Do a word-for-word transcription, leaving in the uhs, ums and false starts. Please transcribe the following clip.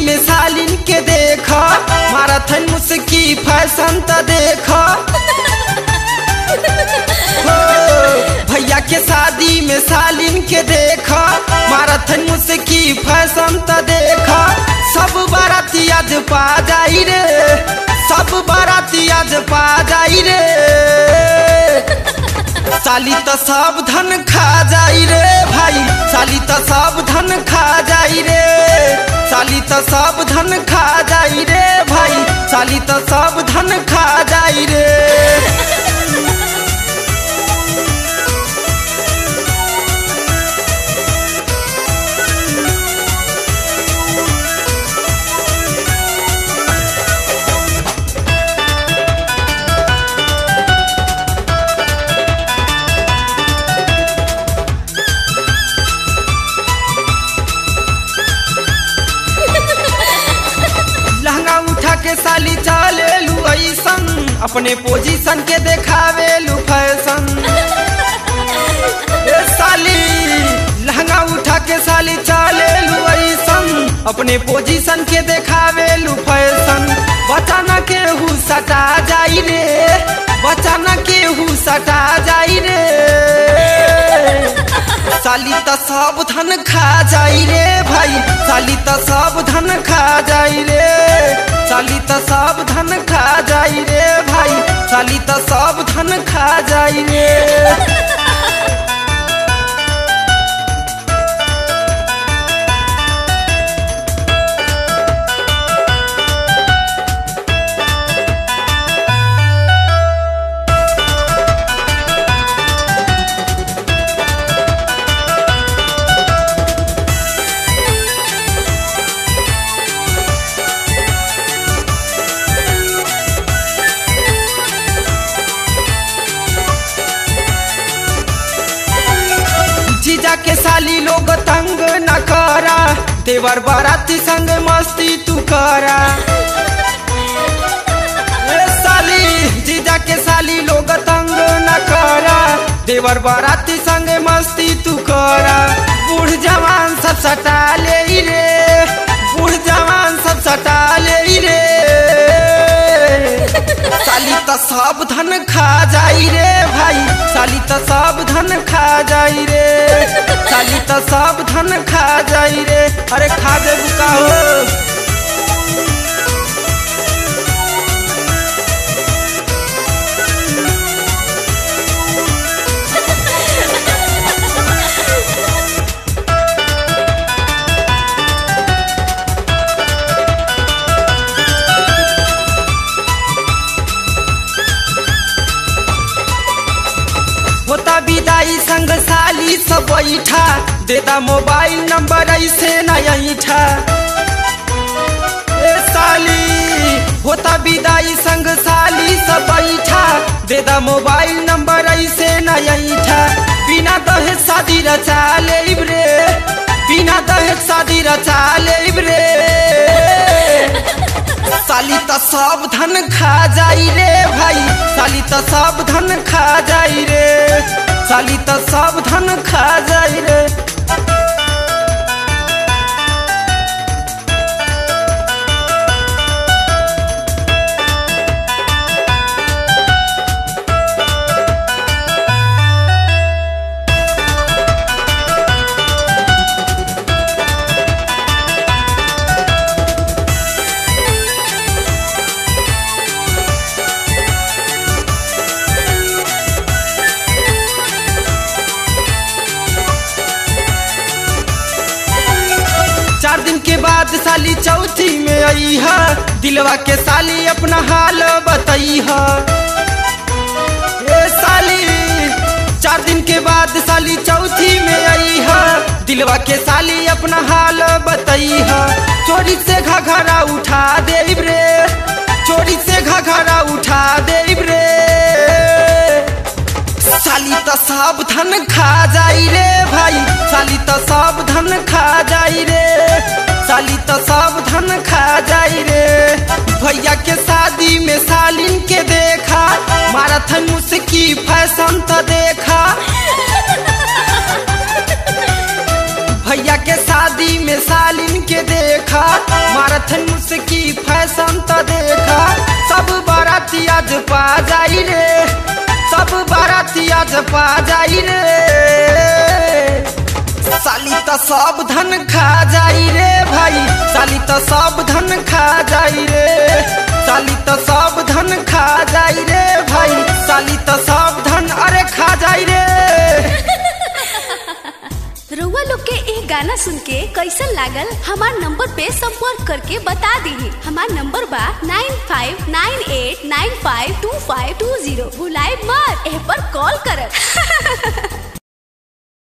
में सालिन के देखा मारथन मुस्की फैशन त देखा भैया के शादी में सालिन के देखा मारथन मुस्की फैशन त देखा सब बाराती आज पा जाई रे सब बाराती आज पा जाई रे साली त सब धन खा जाई रे भाई साली त सब धन खा जाई रे साली त सब धन खा जाई रे भाई साली त सब धन खा जाई रे के साली चले लू ऐसन अपने पोजीशन के देखावे लू फैशन ए साली लहंगा उठा के साली चले लू ऐसन अपने पोजीशन के देखावे लू फैशन बचाना के हु सटा जाई रे बचाना के हु सटा जाई रे साली त सब धन खा जाई रे भाई साली त सब धन खा जाई रे साली त सब धन खा जाई रे भाई साली त सब धन खा जाई रे के साली लोग तंग न करा देवर बाराती संग मस्ती तू करा ए साली जीजा के साली लोग तंग न करा देवर बाराती संग मस्ती तू करा बूढ़ जवान सब सटा ले रे बूढ़ जवान सब सटा ले रे साली त सब धन खा जाई रे भाई साली त सब धन खा जाई रे साली त सब धन खा जाई रे अरे खा दे बुका हो होता विदाई संग साली सब बैठा देता मोबाइल नंबर ऐसे न ऐठा ए साली होता विदाई संग साली सब बैठा देता मोबाइल नंबर ऐसे न ऐठा बिना दहेज शादी रचा लेब रे बिना दहेज शादी रचा लेब रे साली त सब धन खा जाई रे भाई साली त सब धन खा जाई रे साली त सब धन खा जाई रे चार दिन के बाद साली चौथी में आई है दिलवा के साली अपना हाल बताई है ए साली चार दिन के बाद साली चौथी में आई है दिलवा के साली अपना हाल बताई है चोरी से घघरा उठा देब रे चोरी से घघरा उठा देब रे साली त सब धन खा जाई रे भाई साली त सब धन खा जाई रे साली त सब धन खा जाई रे भैया के शादी में सालिन के देखा मारथन मुस्की फैशन त देखा भैया के शादी में सालिन के देखा मारथन मुस्की फैशन तो देखा सब बाराती आज पा जाई रे सब बाराती आज पा जाई रे साली तो सब धन खा जाई रे भाई साली तो सब धन खा जाई रे साली तो सब धन खा जाई रे भाई साली तो सब धन अरे खा जाई रे। रउआ लोग के एक गाना सुन के कैसन लागल हमार नंबर पे संपर्क करके बता दीही। हमार नंबर बा nine five nine eight nine five two five two zero. भुलाए मत, एह पर कॉल करब।